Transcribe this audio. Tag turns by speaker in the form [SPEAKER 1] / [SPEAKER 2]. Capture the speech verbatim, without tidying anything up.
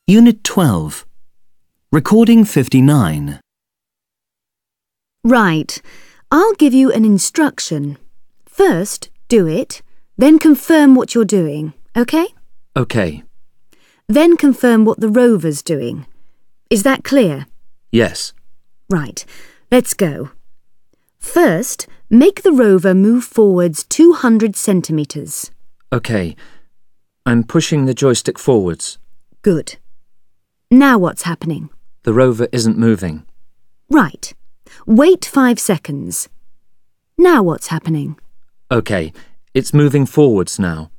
[SPEAKER 1] Unit twelve. Recording fifty-nine.
[SPEAKER 2] Right. I'll give you an instruction. First, do it, then confirm what you're doing, OK?
[SPEAKER 1] OK.
[SPEAKER 2] Then confirm what the rover's doing. Is that clear?
[SPEAKER 1] Yes.
[SPEAKER 2] Right. Let's go. First, make the rover move forwards two hundred centimetres.
[SPEAKER 1] OK. I'm pushing the joystick forwards.
[SPEAKER 2] Good. Now what's happening?
[SPEAKER 1] The rover isn't moving.
[SPEAKER 2] Right. Wait five seconds. Now what's happening?
[SPEAKER 1] OK. It's moving forwards now.